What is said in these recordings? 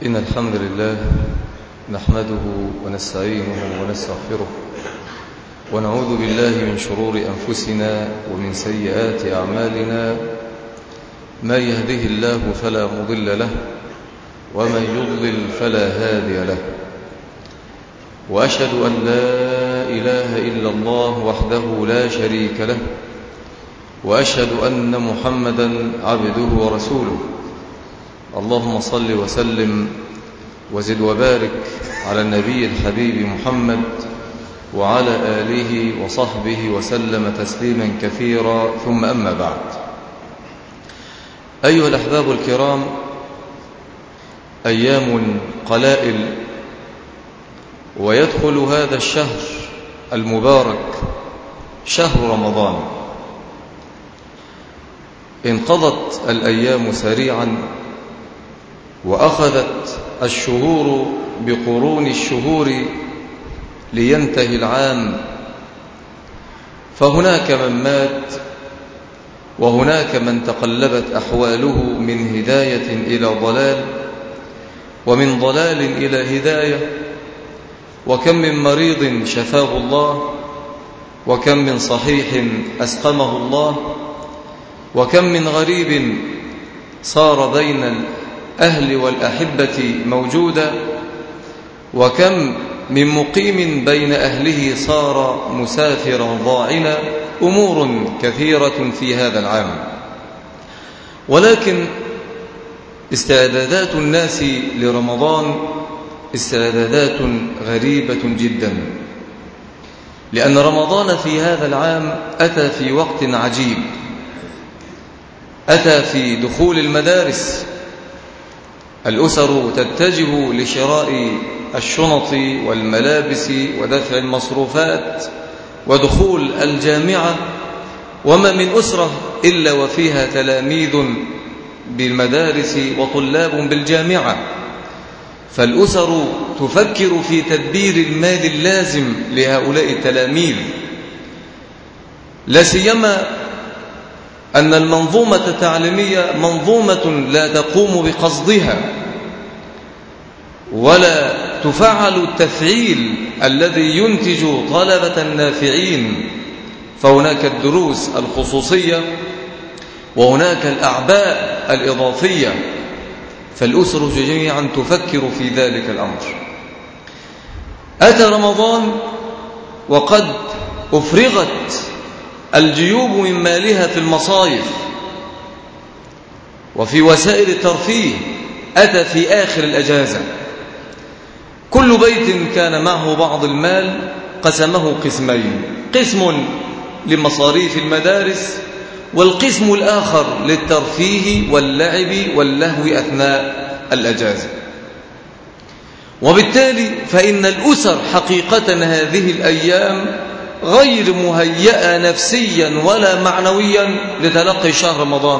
إن الحمد لله نحمده ونستعينه ونستغفره ونعوذ بالله من شرور أنفسنا ومن سيئات أعمالنا. ما يهده الله فلا مضل له ومن يضلل فلا هادي له، وأشهد أن لا إله إلا الله وحده لا شريك له، وأشهد أن محمدا عبده ورسوله. اللهم صل وسلم وزد وبارك على النبي الحبيب محمد وعلى آله وصحبه وسلم تسليما كثيرا، ثم أما بعد. أيها الأحباب الكرام، أيام قلائل ويدخل هذا الشهر المبارك شهر رمضان. انقضت الأيام سريعا وأخذت الشهور بقرون الشهور لينتهي العام، فهناك من مات وهناك من تقلبت أحواله من هداية إلى ضلال ومن ضلال إلى هداية، وكم من مريض شفاه الله، وكم من صحيح أسقمه الله، وكم من غريب صار بين الأهل والأحبة موجودا، وكم من مقيم بين أهله صار مسافرا ضاعنا. أمور كثيرة في هذا العام، ولكن استعدادات الناس لرمضان استعدادات غريبة جدا، لأن رمضان في هذا العام أتى في وقت عجيب. أتى في دخول المدارس، الأسر تتجه لشراء الشنط والملابس ودفع المصروفات ودخول الجامعة، وما من أسرة إلا وفيها تلاميذ بالمدارس وطلاب بالجامعة، فالأسر تفكر في تدبير المال اللازم لهؤلاء التلاميذ، لا سيما أن المنظومة التعليمية منظومة لا تقوم بقصدها ولا تفعل التفعيل الذي ينتج طلبة نافعين، فهناك الدروس الخصوصية وهناك الأعباء الإضافية، فالأسر جميعا تفكر في ذلك الأمر. أتى رمضان وقد أفرغت الجيوب من مالها في المصايف وفي وسائل الترفيه. أتى في آخر الأجازة، كل بيت كان معه بعض المال قسمه قسمين، قسم لمصاريف المدارس والقسم الآخر للترفيه واللعب واللهو أثناء الأجازة. وبالتالي فإن الأسر حقيقة هذه الأيام غير مهيئة نفسيا ولا معنويا لتلقي شهر رمضان.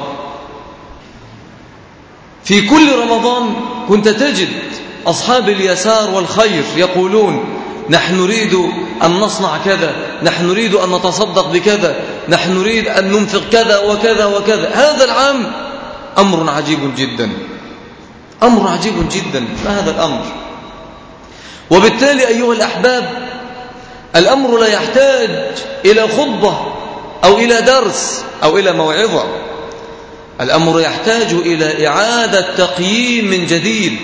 في كل رمضان كنت تجد أصحاب اليسار والخير يقولون: نحن نريد أن نصنع كذا، نحن نريد أن نتصدق بكذا، نحن نريد أن ننفق كذا وكذا وكذا. هذا العام أمر عجيب جدا، أمر عجيب جدا. ما هذا الأمر؟ وبالتالي أيها الأحباب، الأمر لا يحتاج إلى خطبة أو إلى درس أو إلى موعظة، الأمر يحتاج إلى إعادة تقييم من جديد.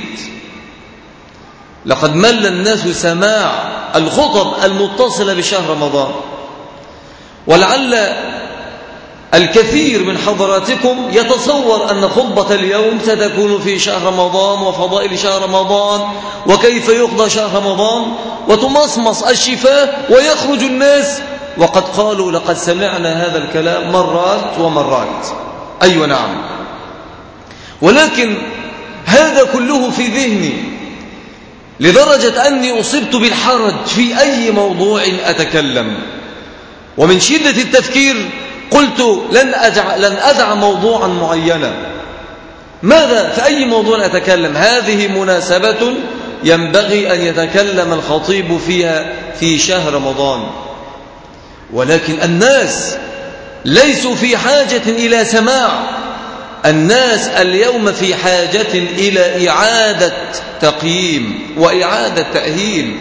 لقد مل الناس سماع الخطب المتصلة بشهر رمضان، ولعل الكثير من حضراتكم يتصور أن خطبة اليوم ستكون في شهر رمضان وفضائل شهر رمضان وكيف يقضى شهر رمضان، وتمصمص الشفاه ويخرج الناس وقد قالوا: لقد سمعنا هذا الكلام مرات ومرات. أيوة نعم، ولكن هذا كله في ذهني لدرجة أني أصبت بالحرج في أي موضوع أتكلم، ومن شدة التفكير قلت لن أدع موضوعا معينا. ماذا في أي موضوع أتكلم؟ هذه مناسبة ينبغي أن يتكلم الخطيب فيها في شهر رمضان، ولكن الناس ليسوا في حاجة إلى سماع الناس اليوم في حاجة إلى إعادة تقييم وإعادة تأهيل.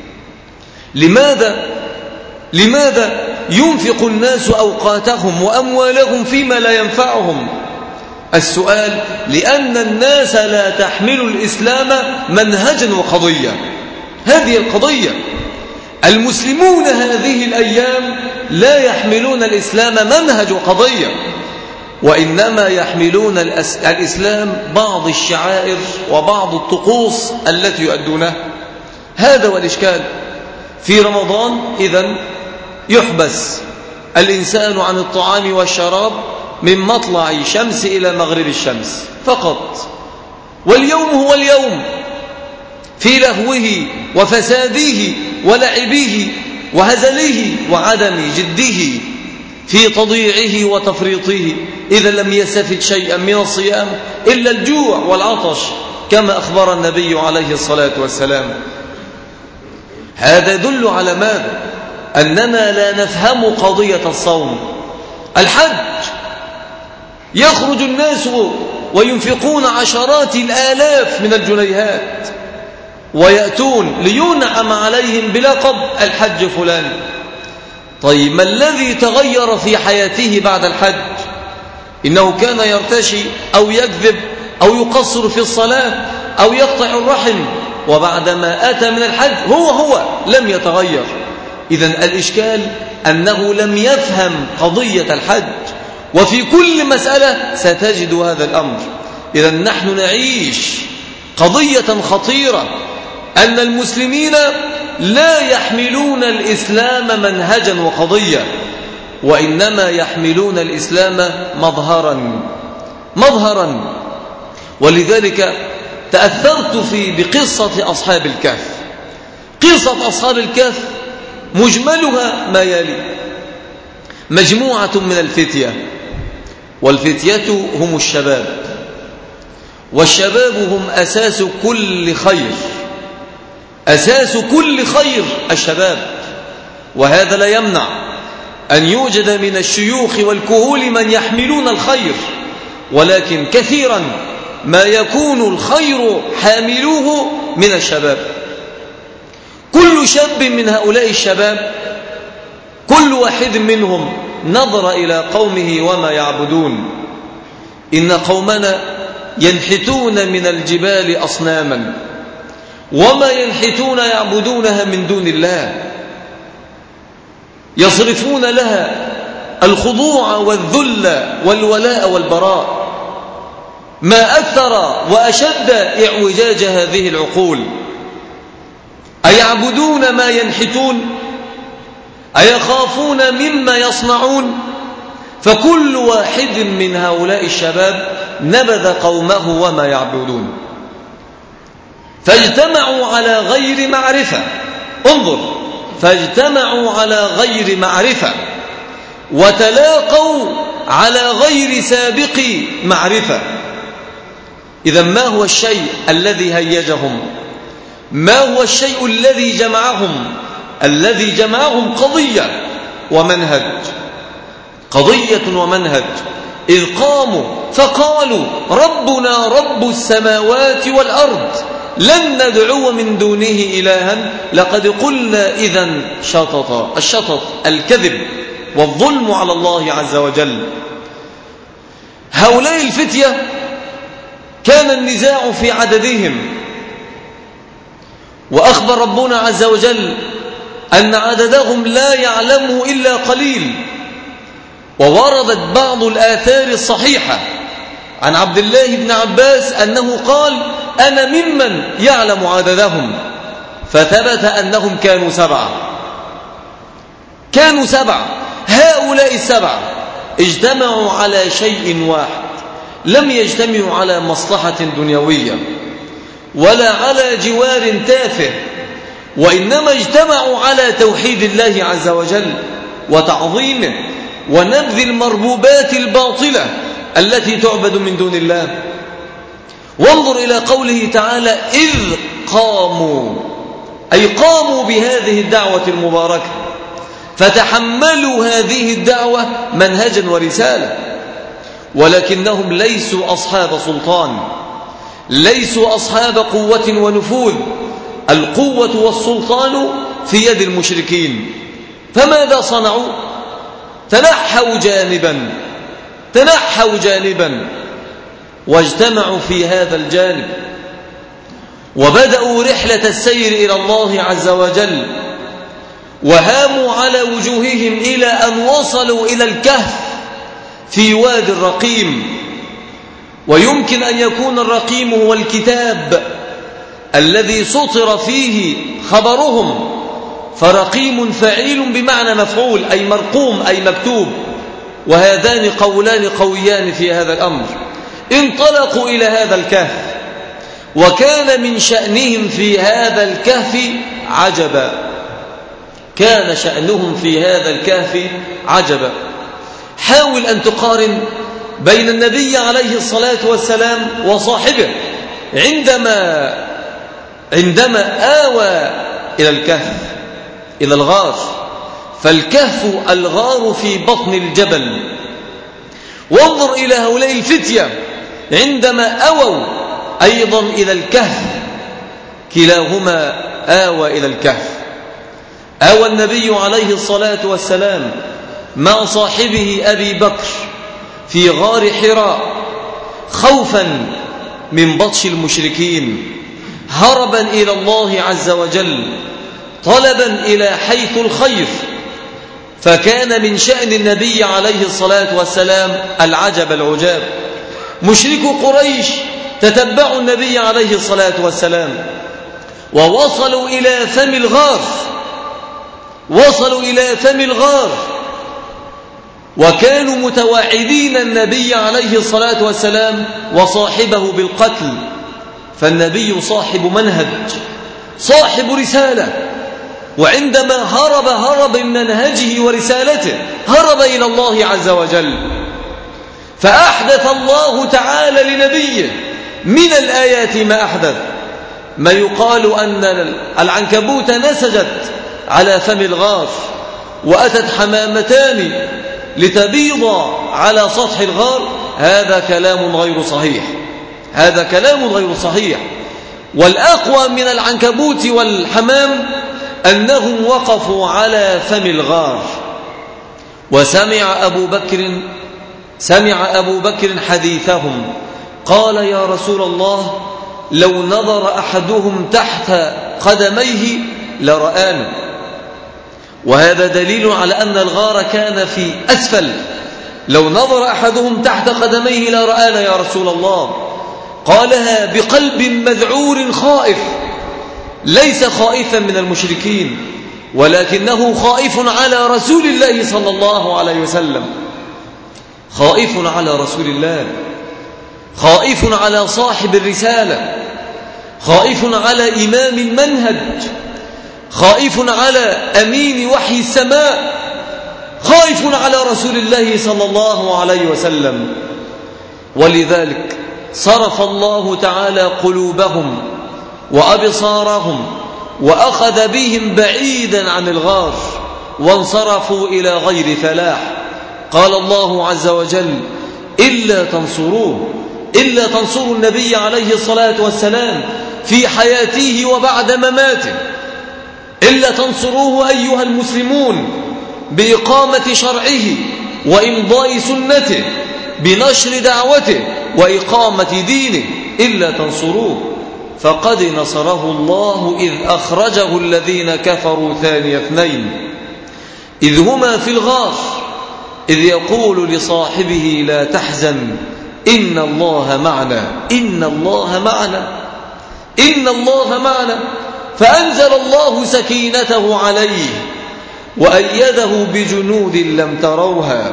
لماذا ينفق الناس أوقاتهم وأموالهم فيما لا ينفعهم؟ السؤال: لأن الناس لا تحمل الإسلام منهجا وقضية. هذه القضية. المسلمون هذه الأيام لا يحملون الإسلام منهج وقضية، وإنما يحملون الإسلام بعض الشعائر وبعض الطقوس التي يؤدونها. هذا هو الإشكال. في رمضان إذن يحبس الإنسان عن الطعام والشراب من مطلع الشمس إلى مغرب الشمس فقط، واليوم هو اليوم في لهوه وفساده ولعبه وهزله وعدم جده، في تضييعه وتفريطه، إذا لم يستفد شيئا من الصيام إلا الجوع والعطش كما أخبر النبي عليه الصلاة والسلام. هذا يدل على ماذا؟ أننا لا نفهم قضية الصوم. الحج يخرج الناس وينفقون عشرات الآلاف من الجنيهات ويأتون لينعم عليهم بلقب الحج فلان. طيب ما الذي تغير في حياته بعد الحج؟ إنه كان يرتشي أو يكذب أو يقصر في الصلاة أو يقطع الرحم، وبعدما أتى من الحج هو لم يتغير. إذن الإشكال أنه لم يفهم قضية الحج، وفي كل مسألة ستجد هذا الأمر. إذن نحن نعيش قضية خطيرة، أن المسلمين لا يحملون الإسلام منهجا وقضية، وإنما يحملون الإسلام مظهرا. ولذلك تأثرت بقصة أصحاب الكهف. قصة أصحاب الكهف مجملها ما يلي: مجموعة من الفتية، والفتية هم الشباب، والشباب هم أساس كل خير. أساس كل خير الشباب، وهذا لا يمنع أن يوجد من الشيوخ والكهول من يحملون الخير، ولكن كثيرا ما يكون الخير حاملوه من الشباب. كل شاب من هؤلاء الشباب، كل واحد منهم نظر إلى قومه وما يعبدون. إن قومنا ينحتون من الجبال أصناما، وما ينحتون يعبدونها من دون الله، يصرفون لها الخضوع والذل والولاء والبراء. ما أكثر وأشد إعوجاج هذه العقول. أيعبدون ما ينحتون؟ أيخافون مما يصنعون؟ فكل واحد من هؤلاء الشباب نبذ قومه وما يعبدون، فاجتمعوا على غير معرفة. انظر، فاجتمعوا على غير معرفة وتلاقوا على غير سابق معرفة. إذا ما هو الشيء الذي هيجهم؟ ما هو الشيء الذي جمعهم؟ الذي جمعهم قضية ومنهج. قضية ومنهج. إذ قاموا فقالوا: ربنا رب السماوات والأرض لن ندعو من دونه إلها لقد قلنا إذا شططا. الشطط الكذب والظلم على الله عز وجل. هؤلاء الفتية كان النزاع في عددهم، وأخبر ربنا عز وجل أن عددهم لا يعلمه إلا قليل. ووردت بعض الآثار الصحيحة عن عبد الله بن عباس أنه قال: أنا ممن يعلم عددهم، فثبت أنهم كانوا 7. كانوا 7. هؤلاء 7 اجتمعوا على شيء واحد، لم يجتمعوا على مصلحة دنيوية ولا على جوار تافه، وإنما اجتمعوا على توحيد الله عز وجل وتعظيمه ونبذ المربوبات الباطلة التي تعبد من دون الله. وانظر إلى قوله تعالى: إذ قاموا، أي قاموا بهذه الدعوة المباركة، فتحملوا هذه الدعوة منهجا ورسالة. ولكنهم ليسوا أصحاب سلطان، ليسوا أصحاب قوة ونفوذ. القوة والسلطان في يد المشركين. فماذا صنعوا؟ تنحوا جانبا واجتمعوا في هذا الجانب، وبدأوا رحلة السير إلى الله عز وجل، وهاموا على وجوههم إلى أن وصلوا إلى الكهف في وادي الرقيم. ويمكن أن يكون الرقيم هو الكتاب الذي سطر فيه خبرهم، فرقيم فعيل بمعنى مفعول، أي مرقوم أي مكتوب، وهذان قولان قويان في هذا الأمر. انطلقوا إلى هذا الكهف، وكان من شأنهم في هذا الكهف عجبا، كان شأنهم في هذا الكهف عجبا. حاول أن تقارن بين النبي عليه الصلاة والسلام وصاحبه عندما آوى إلى الكهف، إلى الغار، فالكهف الغار في بطن الجبل. وانظر إلى هؤلاء الفتية عندما أووا أيضا إلى الكهف، كلاهما آوى إلى الكهف. آوى النبي عليه الصلاة والسلام مع صاحبه أبي بكر في غار حراء خوفا من بطش المشركين، هربا إلى الله عز وجل، طلبا إلى حيث الخير. فكان من شأن النبي عليه الصلاة والسلام العجب العجاب. مشركو قريش تتبعوا النبي عليه الصلاة والسلام ووصلوا إلى فم الغار، وكانوا متواعدين النبي عليه الصلاة والسلام وصاحبه بالقتل. فالنبي صاحب منهج، صاحب رسالة، وعندما هرب من منهجه ورسالته، هرب إلى الله عز وجل. فأحدث الله تعالى لنبيه من الآيات ما أحدث، ما يقال أن العنكبوت نسجت على فم الغار، وأتت حمامتان لتبيض على سطح الغار. هذا كلام غير صحيح. والأقوى من العنكبوت والحمام أنهم وقفوا على فم الغار. وسمع أبو بكر حديثهم، قال يا رسول الله لو نظر أحدهم تحت قدميه لرآنا. وهذا دليل على أن الغار كان في أسفل. لو نظر أحدهم تحت قدميه لرآنا يا رسول الله. قالها بقلب مذعور خائف، ليس خائفا من المشركين، ولكنه خائف على رسول الله صلى الله عليه وسلم، خائف على رسول الله، خائف على صاحب الرسالة، خائف على إمام المنهج، خائف على أمين وحي السماء، خائف على رسول الله صلى الله عليه وسلم. ولذلك صرف الله تعالى قلوبهم وأبصارهم وأخذ بهم بعيدا عن الغار، وانصرفوا إلى غير فلاح. قال الله عز وجل إلا تنصروا النبي عليه الصلاة والسلام في حياته وبعد مماته، إلا تنصروه أيها المسلمون بإقامة شرعه وإمضاء سنته، بنشر دعوته وإقامة دينه، إلا تنصروه فقد نصره الله إذ أخرجه الذين كفروا ثاني اثنين إذ هما في الغار إذ يقول لصاحبه لا تحزن إن الله معنا. فأنزل الله سكينته عليه وأيده بجنود لم تروها.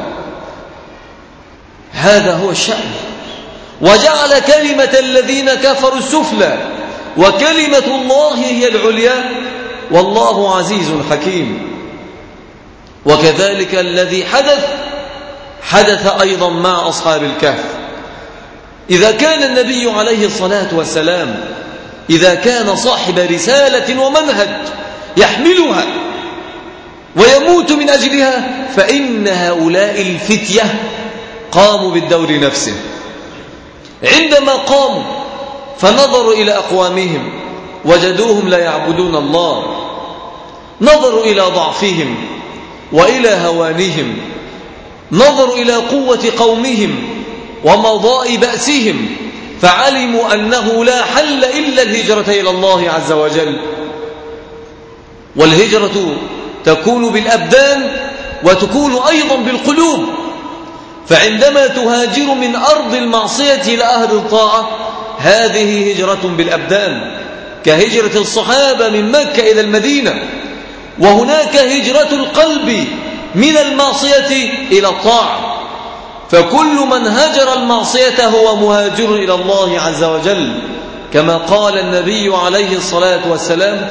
هذا هو الشأن. وجعل كلمة الذين كفروا السفلى وكلمة الله هي العليا والله عزيز حكيم. وكذلك الذي حدث أيضا مع أصحاب الكهف. إذا كان النبي عليه الصلاة والسلام إذا كان صاحب رسالة ومنهج يحملها ويموت من أجلها، فإن هؤلاء الفتية قاموا بالدور نفسه. عندما قاموا فنظروا إلى أقوامهم وجدوهم لا يعبدون الله، نظروا إلى ضعفهم وإلى هوانهم، نظروا إلى قوة قومهم ومضاء بأسهم، فعلموا أنه لا حل إلا الهجرة إلى الله عز وجل. والهجرة تكون بالأبدان وتكون أيضا بالقلوب. فعندما تهاجر من أرض المعصية إلى أهل الطاعة هذه هجرة بالأبدان، كهجرة الصحابة من مكة إلى المدينة. وهناك هجرة القلب من المعصية إلى الطاعة، فكل من هجر المعصية هو مهاجر إلى الله عز وجل، كما قال النبي عليه الصلاة والسلام: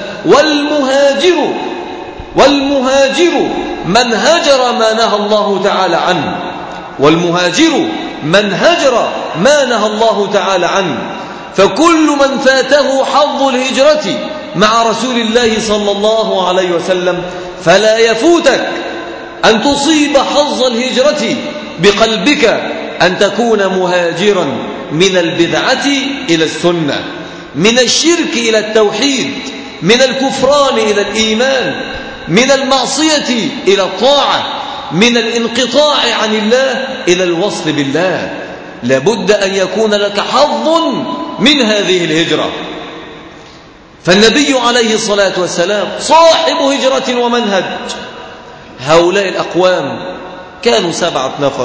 والمهاجر من هجر ما نهى الله تعالى عنه، والمهاجر من هجر ما نهى الله تعالى عنه. فكل من فاته حظ الهجرة مع رسول الله صلى الله عليه وسلم فلا يفوتك أن تصيب حظ الهجرة بقلبك، أن تكون مهاجرا من البدعة إلى السنة، من الشرك إلى التوحيد، من الكفران إلى الإيمان، من المعصية إلى الطاعة، من الانقطاع عن الله إلى الوصل بالله. لابد أن يكون لك حظ من هذه الهجرة. فالنبي عليه الصلاة والسلام صاحب هجرة ومنهج. هؤلاء الأقوام كانوا 7 نفر،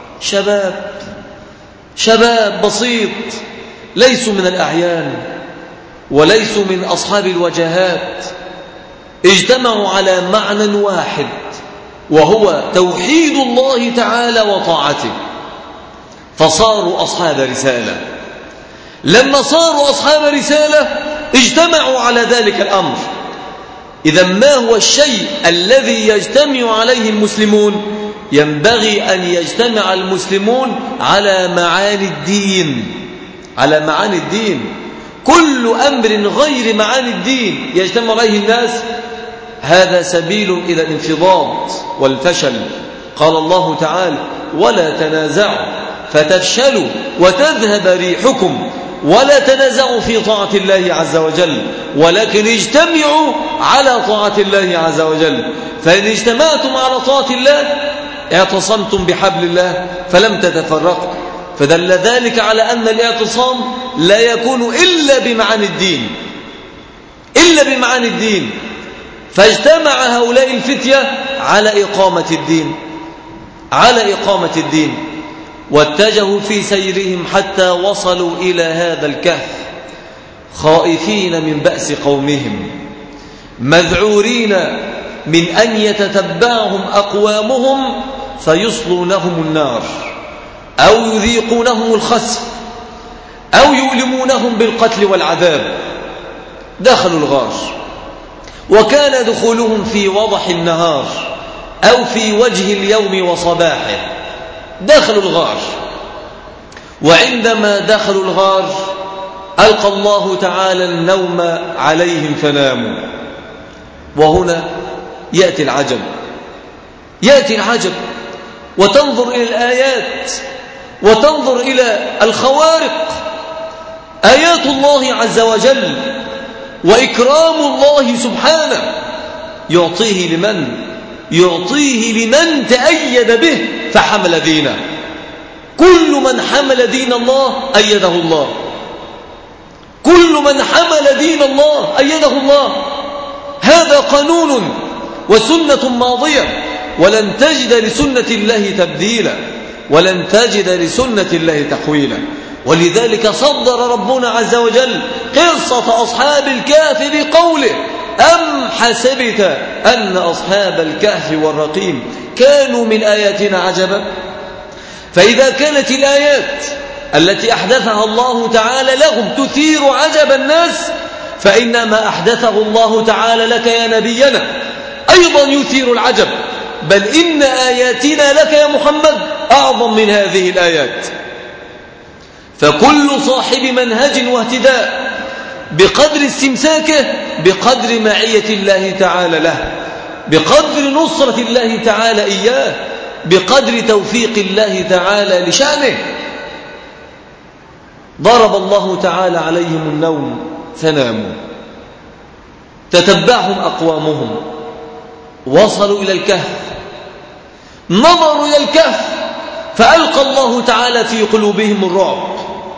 شباب بسيط، ليسوا من الأعيان وليسوا من أصحاب الوجهات، اجتمعوا على معنى واحد وهو توحيد الله تعالى وطاعته، فصاروا أصحاب رسالة. لما صاروا أصحاب رسالة اجتمعوا على ذلك الأمر. إذا ما هو الشيء الذي يجتمع عليه المسلمون؟ ينبغي أن يجتمع المسلمون على معاني الدين، على معاني الدين. كل أمر غير معاني الدين يجتمع عليه الناس هذا سبيل إلى الانفضاض والفشل. قال الله تعالى: ولا تنازعوا فتفشلوا وتذهب ريحكم ولا تنازعوا في طاعة الله عز وجل، ولكن اجتمعوا على طاعة الله عز وجل. فإن اجتمعتم على طاعة الله اعتصمتم بحبل الله فلم تتفرقوا. فدل ذلك على أن الاعتصام لا يكون إلا بمعاني الدين، إلا بمعاني الدين. فاجتمع هؤلاء الفتية على إقامة الدين، على إقامة الدين، واتجهوا في سيرهم حتى وصلوا إلى هذا الكهف، خائفين من بأس قومهم، مذعورين من أن يتتبعهم أقوامهم فيصلونهم النار أو يذيقونهم الخسف أو يؤلمونهم بالقتل والعذاب. دخلوا الغار، وكان دخولهم في وضح النهار أو في وجه اليوم وصباحه. دخلوا الغار، وعندما دخلوا الغار ألقى الله تعالى النوم عليهم فناموا. وهنا يأتي العجب، يأتي العجب، وتنظر إلى الآيات وتنظر إلى الخوارق، آيات الله عز وجل وإكرام الله سبحانه يعطيه لمن؟ يعطيه لمن تأيد به فحمل دينه. كل من حمل دين الله أيده الله، كل من حمل دين الله أيده الله. هذا قانون وسنة ماضية، ولن تجد لسنة الله تبديلا، ولن تجد لسنة الله تحويلا. ولذلك صدر ربنا عز وجل قصة أصحاب الكهف بقوله: أم حسبت أن أصحاب الكهف والرقيم كانوا من آياتنا عجبا. فإذا كانت الآيات التي أحدثها الله تعالى لهم تثير عجب الناس، فإن ما أحدثه الله تعالى لك يا نبينا أيضا يثير العجب، بل إن آياتنا لك يا محمد أعظم من هذه الآيات. فكل صاحب منهج واهتداء بقدر استمساكه بقدر معية الله تعالى له، بقدر نصرة الله تعالى إياه، بقدر توفيق الله تعالى لشأنه. ضرب الله تعالى عليهم النوم فناموا، تتبعهم أقوامهم، وصلوا إلى الكهف، نظروا إلى الكهف فألقى الله تعالى في قلوبهم الرعب.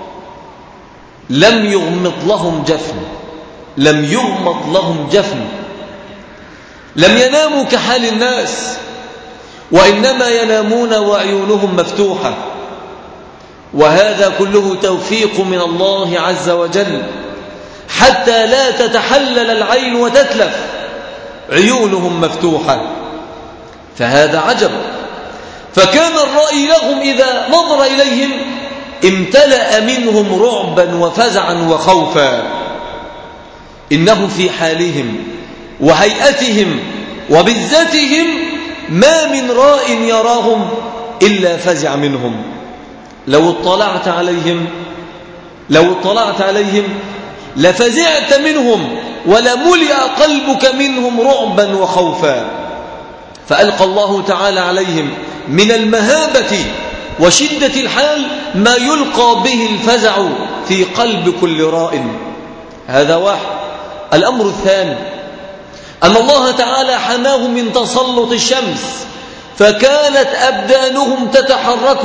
لم يغمض لهم جفن، لم يغمض لهم جفن، لم يناموا كحال الناس، وإنما ينامون وعيونهم مفتوحة. وهذا كله توفيق من الله عز وجل حتى لا تتحلل العين وتتلف، عيونهم مفتوحة. فهذا عجب. فكان الرأي لهم إذا نظر إليهم امتلأ منهم رعبا وفزعا وخوفا. إنهم في حالهم وهيئتهم وبذاتهم ما من راء يراهم إلا فزع منهم. لو اطلعت عليهم لفزعت منهم ولملئ قلبك منهم رعبا وخوفا. فألقى الله تعالى عليهم من المهابة وشدة الحال ما يلقى به الفزع في قلب كل راء. هذا واحد. الأمر الثاني أن الله تعالى حماهم من تسلط الشمس، فكانت أبدانهم تتحرك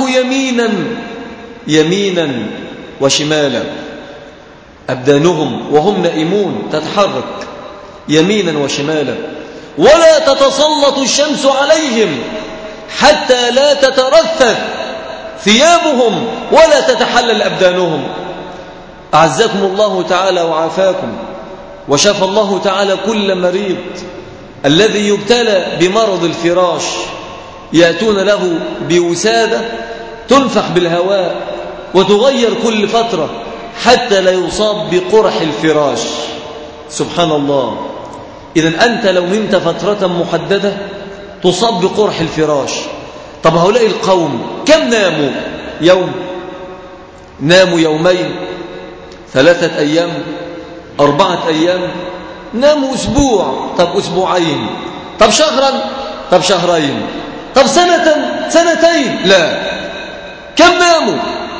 يمينا وشمالا. أبدانهم وهم نائمون تتحرك يمينا وشمالا، ولا تتسلط الشمس عليهم حتى لا تترثث ثيابهم ولا تتحلل أبدانهم. أعزكم الله تعالى وعافاكم، وشفى الله تعالى كل مريض الذي يبتلى بمرض الفراش، يأتون له بوسادة تنفخ بالهواء وتغير كل فترة حتى لا يصاب بقرح الفراش. سبحان الله. إذن أنت لو نمت فترة محددة تصاب بقرح الفراش. طب هؤلاء القوم كم ناموا؟ يوم، ناموا يومين، 3 أيام، 4 أيام، ناموا أسبوع، طب أسبوعين، طب شهرا، طب شهرين، طب سنتين، لا. كم ناموا؟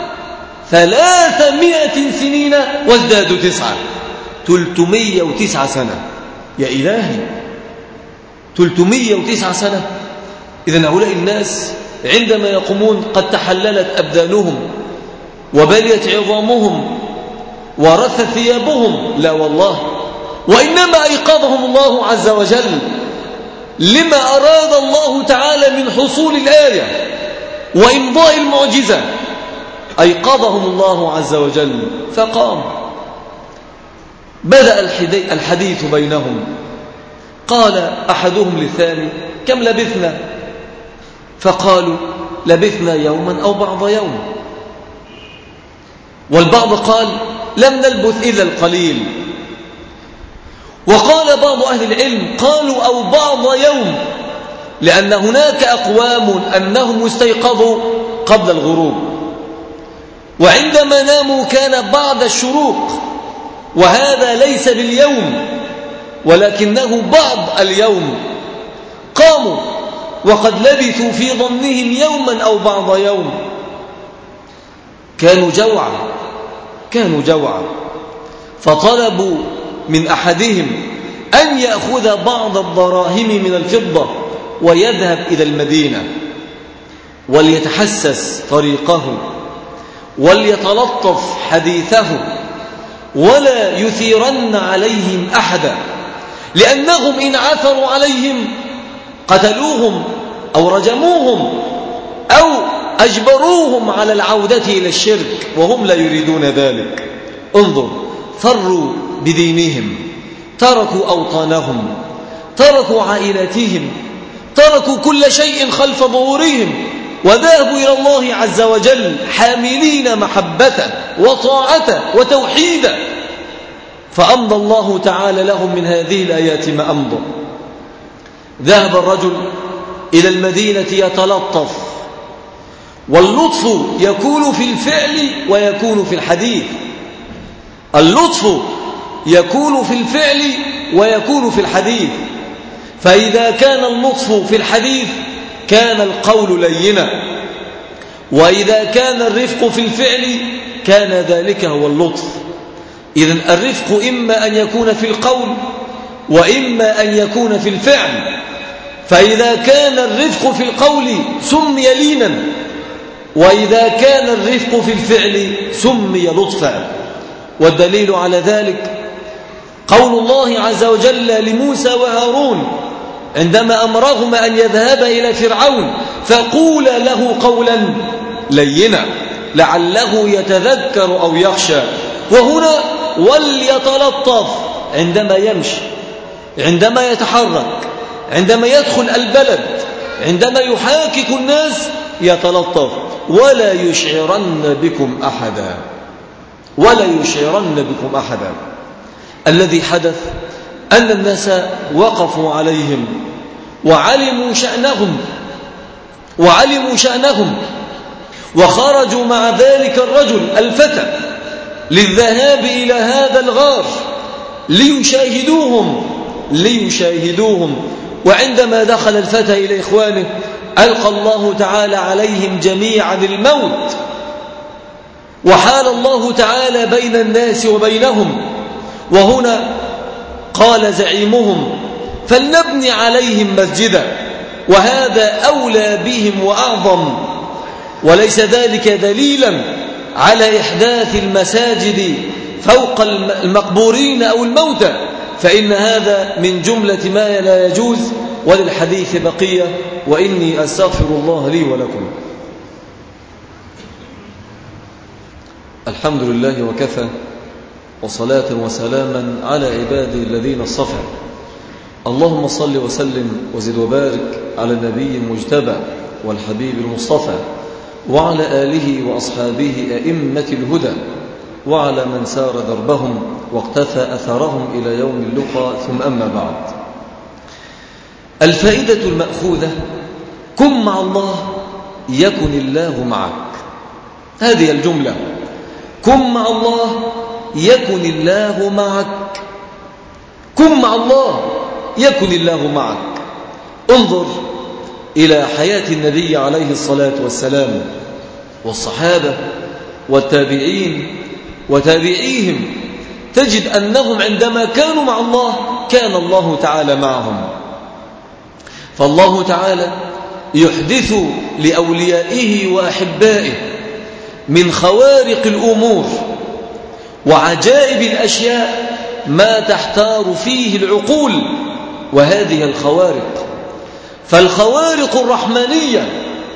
300 سنين وازدادوا 9. 309 سنة. يا إلهي، 309 سنة. إذن هؤلاء الناس عندما يقومون قد تحللت أبدانهم وبليت عظامهم ورثت ثيابهم، لا والله، وإنما أيقظهم الله عز وجل لما أراد الله تعالى من حصول الآية وإمضاء المعجزة. أيقظهم الله عز وجل فقام. بدأ الحديث بينهم. قال أحدهم للثاني: كم لبثنا؟ فقالوا: لبثنا يوما أو بعض يوم. والبعض قال: لم نلبث إلا القليل. وقال بعض أهل العلم: قالوا أو بعض يوم، لأن هناك أقوام أنهم استيقظوا قبل الغروب، وعندما ناموا كان بعد الشروق، وهذا ليس باليوم ولكنه بعض اليوم. قاموا وقد لبثوا في ظنهم يوما أو بعض يوم. كانوا جوعا فطلبوا من أحدهم أن يأخذ بعض الدراهم من الفضة ويذهب إلى المدينة وليتحسس طريقه وليتلطف حديثه ولا يثيرن عليهم أحدا، لأنهم إن عثروا عليهم قتلوهم أو رجموهم أو أجبروهم على العودة إلى الشرك، وهم لا يريدون ذلك. انظر، فروا بدينهم، تركوا أوطانهم، تركوا عائلاتهم، تركوا كل شيء خلف ظهورهم، وذهبوا إلى الله عز وجل حاملين محبته وطاعته وتوحيده. فأمضى الله تعالى لهم من هذه الآيات ما أمضى. ذهب الرجل إلى المدينة يتلطف، واللطف يكون في الفعل ويكون في الحديث. اللطف يكون في الفعل ويكون في الحديث. فإذا كان اللطف في الحديث كان القول لينا، وإذا كان الرفق في الفعل كان ذلك هو اللطف. إذن الرفق إما أن يكون في القول وإما أن يكون في الفعل، فإذا كان الرفق في القول سمي لينا، وإذا كان الرفق في الفعل سمي لطفا. والدليل على ذلك قول الله عز وجل لموسى وهارون عندما أمرهما أن يذهبا إلى فرعون فقولا له قولا لينا لعله يتذكر أو يخشى. وهنا وليتلطف عندما يمشي، عندما يتحرك، عندما يدخل البلد، عندما يحاكك الناس يتلطف. ولا يشعرن بكم أحدا، ولا يشعرن بكم أحدا. الذي حدث أن الناس وقفوا عليهم وعلموا شأنهم وخرجوا مع ذلك الرجل الفتى للذهاب إلى هذا الغار ليشاهدوهم. وعندما دخل الفتى إلى إخوانه ألقى الله تعالى عليهم جميعا الموت، وحال الله تعالى بين الناس وبينهم. وهنا قال زعيمهم فلنبني عليهم مسجدا، وهذا أولى بهم وأعظم، وليس ذلك دليلا على إحداث المساجد فوق المقبورين أو الموتى، فإن هذا من جملة ما لا يجوز. وللحديث بقية، وإني أستغفر الله لي ولكم. الحمد لله وكفى، وصلاة وسلاما على عباده الذين اصطفى. اللهم صل وسلم وزد وبارك على النبي المجتبى والحبيب المصطفى، وعلى آله وأصحابه أئمة الهدى، وعلى من سار دربهم واقتفى أثرهم إلى يوم اللقاء. ثم أما بعد، الفائدة المأخوذة: كن مع الله يكن الله معك. هذه الجملة: كن مع الله يكن الله معك. كن مع الله يكن الله معك. انظر إلى حياة النبي عليه الصلاة والسلام والصحابة والتابعين وتابعيهم، تجد أنهم عندما كانوا مع الله كان الله تعالى معهم. فالله تعالى يحدث لأوليائه وأحبائه من خوارق الأمور وعجائب الأشياء ما تحتار فيه العقول. وهذه الخوارق، فالخوارق الرحمنية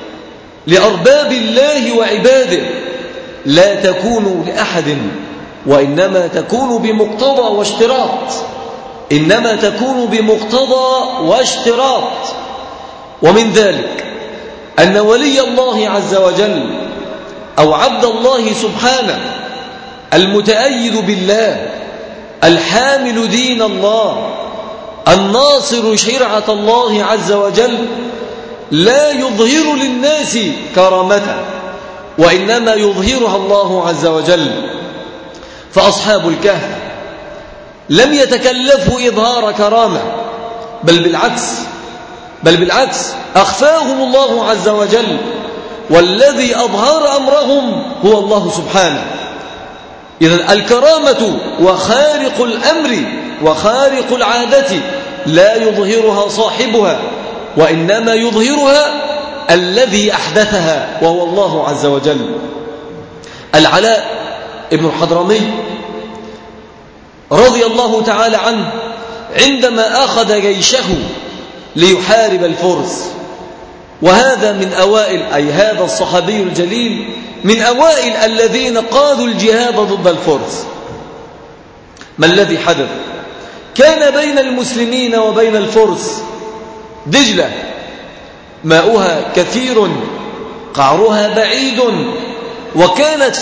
لأرباب الله وعباده لا تكون لأحد، وإنما تكون بمقتضى واشتراط. إنما تكون بمقتضى واشتراط. ومن ذلك أن ولي الله عز وجل أو عبد الله سبحانه المتأيد بالله الحامل دين الله الناصر شرعة الله عز وجل لا يظهر للناس كرامته، وإنما يظهرها الله عز وجل. فأصحاب الكهف لم يتكلفوا إظهار كرامة، بل بالعكس أخفاهم الله عز وجل، والذي أظهر أمرهم هو الله سبحانه. إذن الكرامة وخارق الأمر وخارق العادة لا يظهرها صاحبها، وإنما يظهرها الذي أحدثها وهو الله عز وجل. العلاء ابن الحضرمي رضي الله تعالى عنه عندما أخذ جيشه ليحارب الفرس، وهذا من أوائل، أي هذا الصحابي الجليل من أوائل الذين قادوا الجهاد ضد الفرس. ما الذي حدث؟ كان بين المسلمين وبين الفرس دجلة، ماؤها كثير قعرها بعيد، وكانت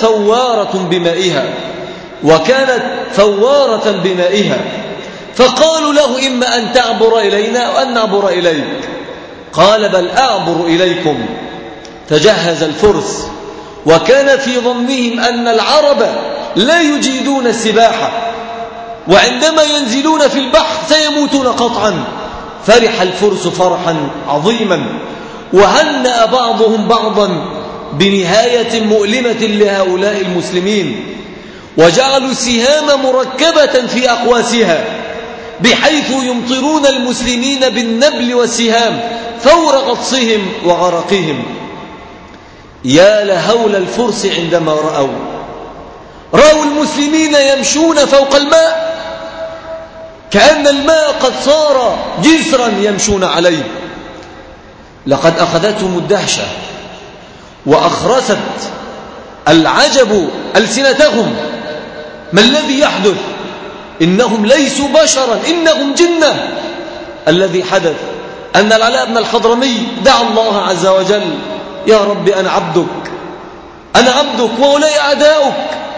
فوارة بمائها. فقالوا له إما أن تعبر إلينا أو أن نعبر إليك. قال بل أعبر إليكم. تجهز الفرس، وكان في ظنهم أن العرب لا يجيدون السباحة، وعندما ينزلون في البحر سيموتون قطعا. فرح الفرس فرحا عظيما، وهنأ بعضهم بعضا بنهاية مؤلمة لهؤلاء المسلمين، وجعلوا السهام مركبة في أقواسها بحيث يمطرون المسلمين بالنبل والسهام فور غطسهم وغرقهم. يا لهول الفرس عندما رأوا المسلمين يمشون فوق الماء كأن الماء قد صار جسرا يمشون عليه. لقد أخذتهم الدهشة وأخرست العجب ألسنتهم. ما الذي يحدث؟ إنهم ليسوا بشرا، إنهم جنة. الذي حدث أن العلاء بن الحضرمي دعا الله عز وجل: يا رب أنا عبدك وأولئك أعداؤك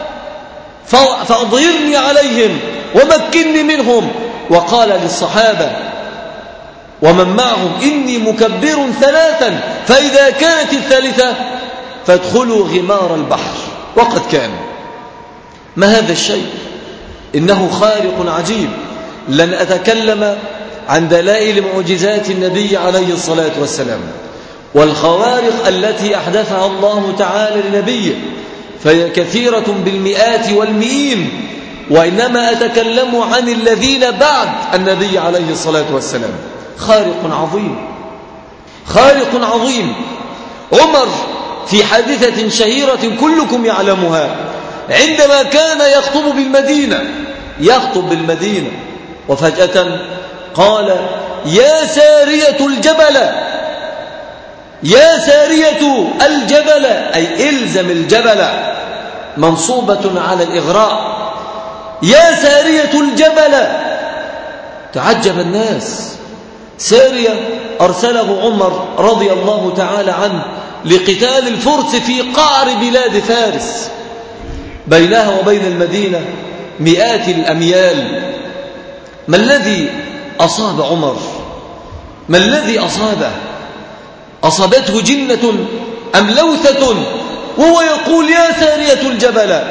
فأظهرني عليهم ومكنني منهم. وقال للصحابة ومن معهم: إني مكبر ثلاثا، فإذا كانت الثالثة فادخلوا غمار البحر. وقد كان. ما هذا الشيء؟ إنه خارق عجيب. لن أتكلم عن دلائل معجزات النبي عليه الصلاة والسلام والخوارق التي أحدثها الله تعالى لنبيه، فهي كثيرة بالمئات والمئين، وإنما أتكلم عن الذين بعد النبي عليه الصلاة والسلام. خارق عظيم. عمر في حادثة شهيرة كلكم يعلمها، عندما كان يخطب بالمدينة وفجأة قال: يا سارية الجبل، أي إلزم الجبل، منصوبة على الإغراء. يا سارية الجبل. تعجب الناس. سارية أرسله عمر رضي الله تعالى عنه لقتال الفرس في قعر بلاد فارس، بينها وبين المدينة مئات الأميال. ما الذي أصاب عمر؟ ما الذي أصابه؟ أصابته جنة أم لوثة وهو يقول: يا سارية الجبل؟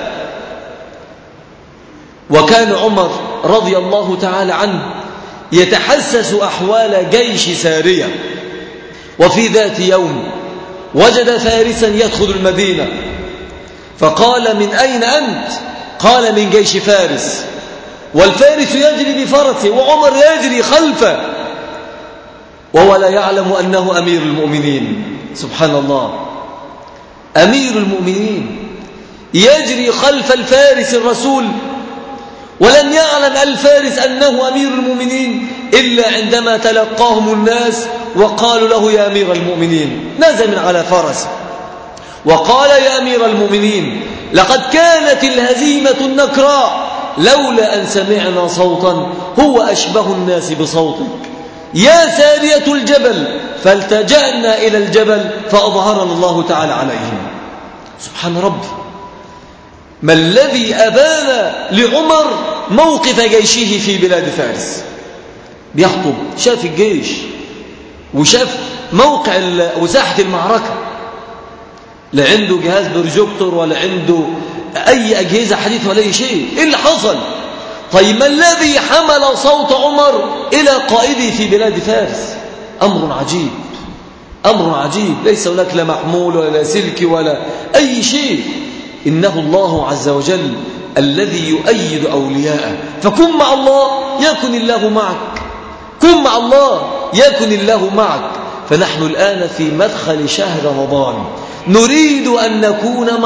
وكان عمر رضي الله تعالى عنه يتحسس أحوال جيش سارية. وفي ذات يوم وجد فارسا يدخل المدينة فقال: من أين أنت؟ قال: من جيش فارس. والفارس يجري بفرسه وعمر يجري خلفه وهو لا يعلم أنه أمير المؤمنين. سبحان الله، أمير المؤمنين يجري خلف الفارس الرسول، ولم يعلم الفارس أنه أمير المؤمنين إلا عندما تلقاهم الناس وقالوا له: يا أمير المؤمنين. نزل من على فرسه وقال: يا أمير المؤمنين، لقد كانت الهزيمة النكراء لولا أن سمعنا صوتا هو أشبه الناس بصوتك. يا سارية الجبل. فالتجأنا إلى الجبل فأظهرنا الله تعالى عليهم. سبحان رب. ما الذي أبان لعمر موقف جيشه في بلاد فارس؟ بيخطب، شاف الجيش وشاف موقع وساحة المعركة، لا عنده جهاز بروجيكتور ولا عنده أي أجهزة حديثة ولا أي شيء. إيه اللي حصل؟ طيب ما الذي حمل صوت عمر إلى قائده في بلاد فارس؟ أمر عجيب. ليس هناك لا محمول ولا سلك ولا أي شيء. إنه الله عز وجل الذي يؤيد أولياءه. فكن مع الله يكن الله معك، كن مع الله يكن الله معك. فنحن الآن في مدخل شهر رمضان، نريد أن نكون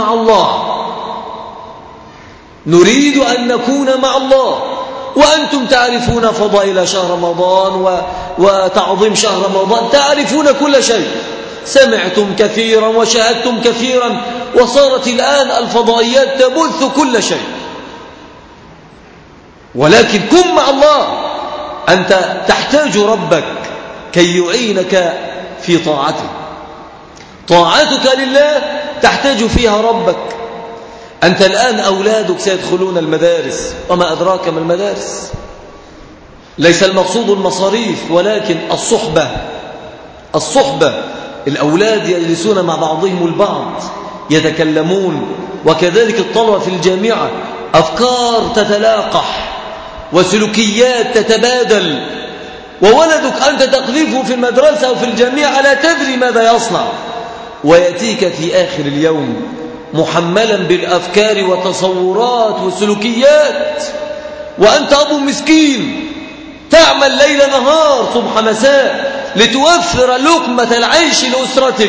مع الله. وأنتم تعرفون فضائل شهر رمضان وتعظيم شهر رمضان، تعرفون كل شيء، سمعتم كثيرا وشاهدتم كثيرا، وصارت الآن الفضائيات تبث كل شيء. ولكن كن مع الله. أنت تحتاج ربك كي يعينك في طاعته. طاعتك لله تحتاج فيها ربك. أنت الآن أولادك سيدخلون المدارس، وما أدراك ما المدارس. ليس المقصود المصاريف ولكن الصحبة. الأولاد يجلسون مع بعضهم البعض يتكلمون، وكذلك الطلبة في الجامعة، أفكار تتلاقح وسلوكيات تتبادل وولدك أنت تقذفه في المدرسة أو في الجامعة لا تدري ماذا يصنع، ويأتيك في آخر اليوم محملا بالأفكار والتصورات والسلوكيات، وأنت أبو مسكين تعمل ليل نهار صبح مساء لتوفر لقمة العيش لأسرتك.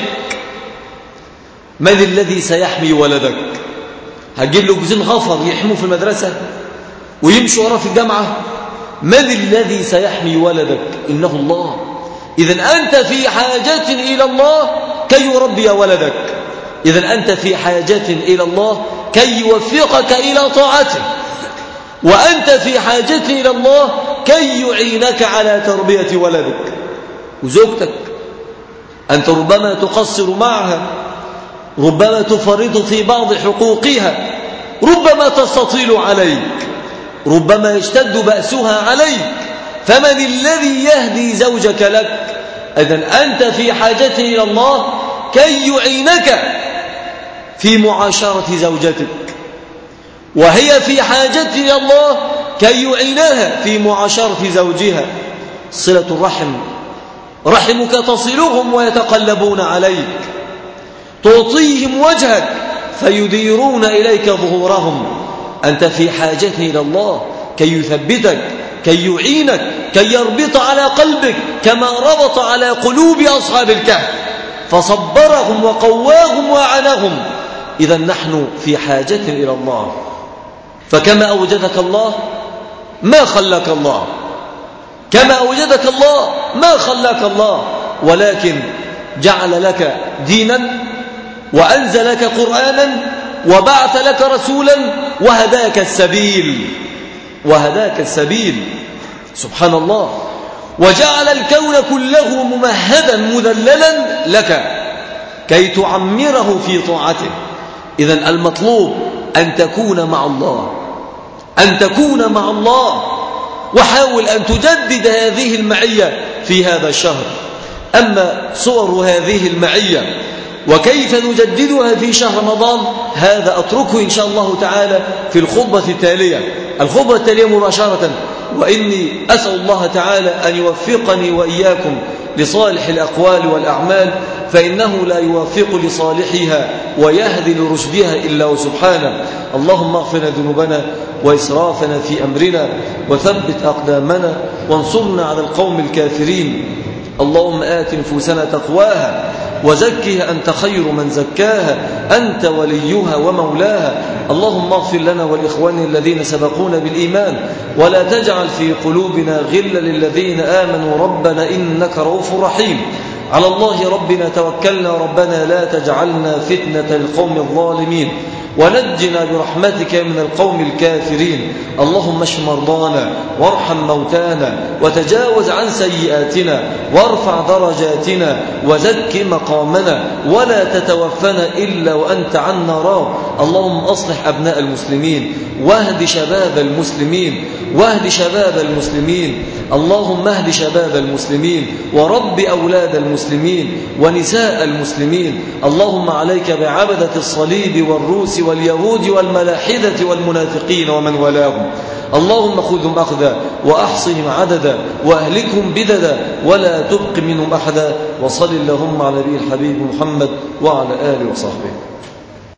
من الذي سيحمي ولدك؟ هتجيب له جوزين غفر يحموه في المدرسة ويمشوا وراه في الجامعة؟ من الذي سيحمي ولدك؟ إنه الله. إذن أنت في حاجة إلى الله كي يربي ولدك، إذن أنت في حاجة إلى الله كي يوفقك إلى طاعته، وأنت في حاجة إلى الله كي يعينك على تربية ولدك. وزوجتك أنت ربما تقصر معها، ربما تفرط في بعض حقوقها، ربما تستطيل عليك، ربما يشتد بأسها عليك، فمن الذي يهدي زوجك لك؟ إذن أنت في حاجة إلى الله كي يعينك في معاشرة زوجتك، وهي في حاجة إلى الله كي يعينها في معاشرة زوجها. صلة الرحم، رحمك تصلهم ويتقلبون عليك، تعطيهم وجهك فيديرون إليك ظهورهم. أنت في حاجة إلى الله كي يثبتك، كي يعينك، كي يربط على قلبك كما ربط على قلوب أصحاب الكهف فصبرهم وقواهم وأعنهم. إذا نحن في حاجة إلى الله، فكما أوجدك الله ما خلاك الله، كما أوجدك الله ما خلاك الله، ولكن جعل لك دينا وأنزل لك قرآنا وبعث لك رسولا وهداك السبيل، وهداك السبيل سبحان الله، وجعل الكون كله ممهدا مذللا لك كي تعمره في طاعته. إذن المطلوب أن تكون مع الله، أن تكون مع الله، وحاول أن تجدد هذه المعية في هذا الشهر. أما صور هذه المعية وكيف نجددها في شهر رمضان هذا أتركه إن شاء الله تعالى في الخطبة التالية، الخطبة التالية مباشرة. وإني أسأل الله تعالى أن يوفقني وإياكم لصالح الأقوال والأعمال، فإنه لا يوفق لصالحها ويهدي لرشدها إلا وسبحانه. اللهم اغفر ذنوبنا وإسرافنا في أمرنا وثبت أقدامنا وانصرنا على القوم الكافرين. اللهم آت نفوسنا تقواها وزكها أنت خير من زكاها، أنت وليها ومولاها. اللهم اغفر لنا والإخوان الذين سبقونا بالإيمان، ولا تجعل في قلوبنا غلا للذين آمنوا ربنا إنك رؤوف رحيم. على الله ربنا توكلنا، ربنا لا تجعلنا فتنة للقوم الظالمين، ونجنا برحمتك من القوم الكافرين. اللهم اشف مرضانا وارحم موتانا وتجاوز عن سيئاتنا وارفع درجاتنا وزك مقامنا، ولا تتوفنا إلا وأنت عنا راض. اللهم أصلح أبناء المسلمين واهد شباب المسلمين، واهد شباب المسلمين. اللهم اهد شباب المسلمين ورب أولاد المسلمين ونساء المسلمين. اللهم عليك بعبدة الصليب والروس واليهود والملاحدة والمنافقين ومن ولاهم. اللهم خذهم أخذا وأحصهم عددا وأهلكهم بددا ولا تبق منهم أحدا. وصل اللهم على نبي الحبيب محمد وعلى آله وصحبه.